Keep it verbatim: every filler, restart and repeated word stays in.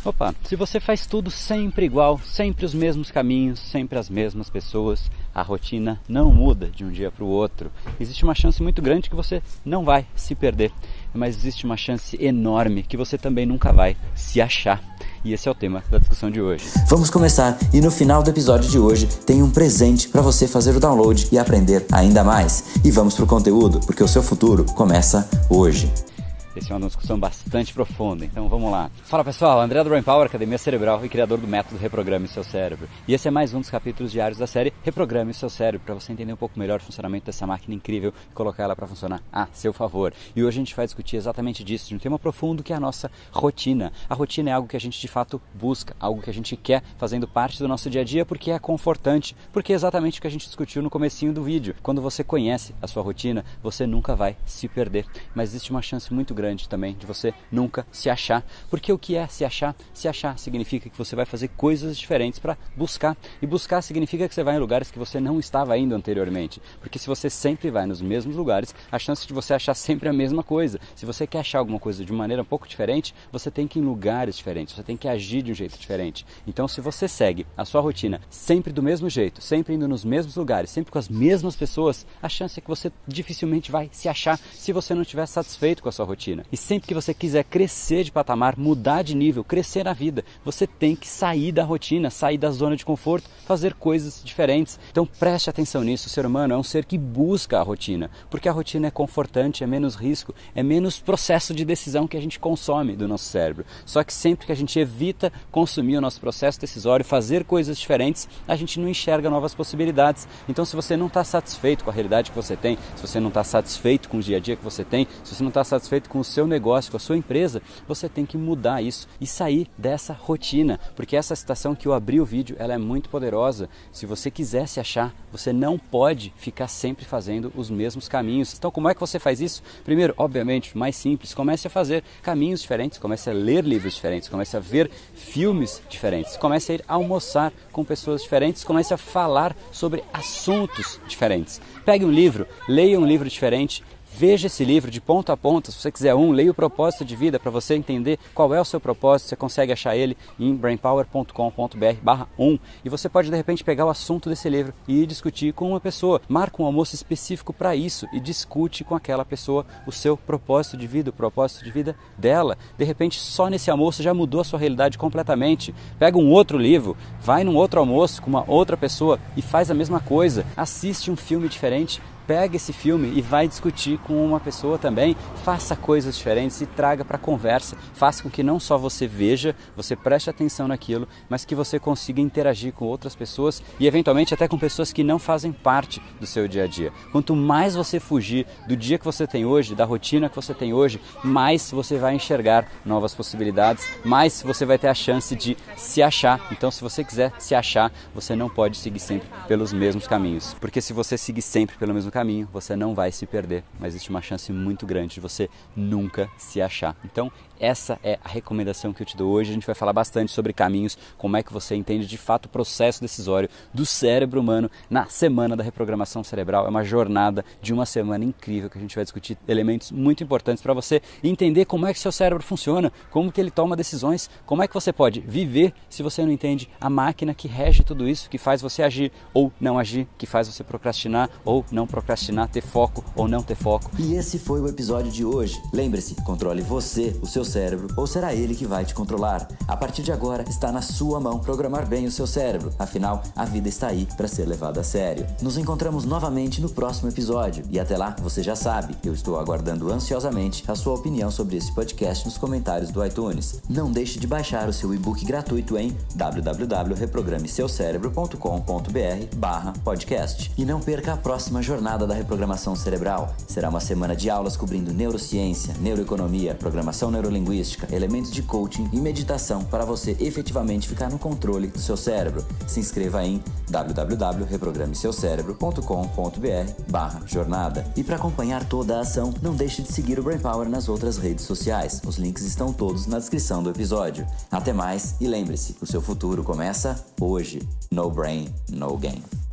Opa, se você faz tudo sempre igual, sempre os mesmos caminhos, sempre as mesmas pessoas, a rotina não muda de um dia para o outro, existe uma chance muito grande que você não vai se perder, mas existe uma chance enorme que você também nunca vai se achar. E esse é o tema da discussão de hoje. Vamos começar e no final do episódio de hoje tem um presente para você fazer o download e aprender ainda mais. E vamos pro conteúdo, porque o seu futuro começa hoje. Essa é uma discussão bastante profunda, então vamos lá. Fala pessoal, André do Brain Power, Academia Cerebral e criador do método Reprograme Seu Cérebro. E esse é mais um dos capítulos diários da série Reprograme Seu Cérebro, para você entender um pouco melhor o funcionamento dessa máquina incrível e colocar ela para funcionar a seu favor. E hoje a gente vai discutir exatamente disso, de um tema profundo que é a nossa rotina. A rotina é algo que a gente de fato busca, algo que a gente quer fazendo parte do nosso dia a dia porque é confortante, porque é exatamente o que a gente discutiu no comecinho do vídeo. Quando você conhece a sua rotina, você nunca vai se perder, mas existe uma chance muito grande grande também de você nunca se achar, porque o que é se achar? Se achar significa que você vai fazer coisas diferentes para buscar, e buscar significa que você vai em lugares que você não estava indo anteriormente, porque se você sempre vai nos mesmos lugares, a chance de você achar sempre a mesma coisa. Se você quer achar alguma coisa de maneira um pouco diferente, você tem que ir em lugares diferentes, você tem que agir de um jeito diferente. Então se você segue a sua rotina sempre do mesmo jeito, sempre indo nos mesmos lugares, sempre com as mesmas pessoas, a chance é que você dificilmente vai se achar se você não estiver satisfeito com a sua rotina. E sempre que você quiser crescer de patamar, mudar de nível, crescer na vida, você tem que sair da rotina, sair da zona de conforto, fazer coisas diferentes. Então preste atenção nisso, o ser humano é um ser que busca a rotina, porque a rotina é confortante, é menos risco, é menos processo de decisão que a gente consome do nosso cérebro. Só que sempre que a gente evita consumir o nosso processo decisório, fazer coisas diferentes, a gente não enxerga novas possibilidades. Então se você não está satisfeito com a realidade que você tem, se você não está satisfeito com o dia a dia que você tem, se você não está satisfeito com o seu negócio, com a sua empresa, você tem que mudar isso e sair dessa rotina, porque essa citação que eu abri o vídeo, ela é muito poderosa. Se você quiser se achar, você não pode ficar sempre fazendo os mesmos caminhos. Então como é que você faz isso? Primeiro, obviamente, mais simples, comece a fazer caminhos diferentes, comece a ler livros diferentes, comece a ver filmes diferentes, comece a ir almoçar com pessoas diferentes, comece a falar sobre assuntos diferentes. Pegue um livro, leia um livro diferente, veja esse livro de ponta a ponta. Se você quiser um, leia o propósito de vida para você entender qual é o seu propósito. Você consegue achar ele em brainpower ponto com ponto br barra um. E você pode de repente pegar o assunto desse livro e ir discutir com uma pessoa. Marca um almoço específico para isso e discute com aquela pessoa o seu propósito de vida, o propósito de vida dela. De repente só nesse almoço já mudou a sua realidade completamente. Pega um outro livro, vai num outro almoço com uma outra pessoa e faz a mesma coisa. Assiste um filme diferente. Pega esse filme e vai discutir com uma pessoa também, faça coisas diferentes e traga para a conversa, faça com que não só você veja, você preste atenção naquilo, mas que você consiga interagir com outras pessoas e eventualmente até com pessoas que não fazem parte do seu dia a dia. Quanto mais você fugir do dia que você tem hoje, da rotina que você tem hoje, mais você vai enxergar novas possibilidades, mais você vai ter a chance de se achar. Então se você quiser se achar, você não pode seguir sempre pelos mesmos caminhos, porque se você seguir sempre pelo mesmo caminho, você não vai se perder, mas existe uma chance muito grande de você nunca se achar. Então essa é a recomendação que eu te dou hoje. A gente vai falar bastante sobre caminhos, como é que você entende de fato o processo decisório do cérebro humano na semana da reprogramação cerebral. É uma jornada de uma semana incrível que a gente vai discutir elementos muito importantes para você entender como é que seu cérebro funciona, como que ele toma decisões, como é que você pode viver se você não entende a máquina que rege tudo isso, que faz você agir ou não agir, que faz você procrastinar ou não procrastinar, ter foco ou não ter foco. E esse foi o episódio de hoje. Lembre-se, controle você, o seu cérebro, ou será ele que vai te controlar? A partir de agora, está na sua mão programar bem o seu cérebro. Afinal, a vida está aí para ser levada a sério. Nos encontramos novamente no próximo episódio. E até lá, você já sabe, eu estou aguardando ansiosamente a sua opinião sobre esse podcast nos comentários do iTunes. Não deixe de baixar o seu e-book gratuito em w w w ponto reprograme seu cérebro ponto com ponto br barra podcast. E não perca a próxima jornada da reprogramação cerebral. Será uma semana de aulas cobrindo neurociência, neuroeconomia, programação neurolinguística, elementos de coaching e meditação para você efetivamente ficar no controle do seu cérebro. Se inscreva em w w w ponto reprograme seu cérebro ponto com ponto br barra jornada. E para acompanhar toda a ação, não deixe de seguir o Brain Power nas outras redes sociais. Os links estão todos na descrição do episódio. Até mais e lembre-se, o seu futuro começa hoje. No brain, no game.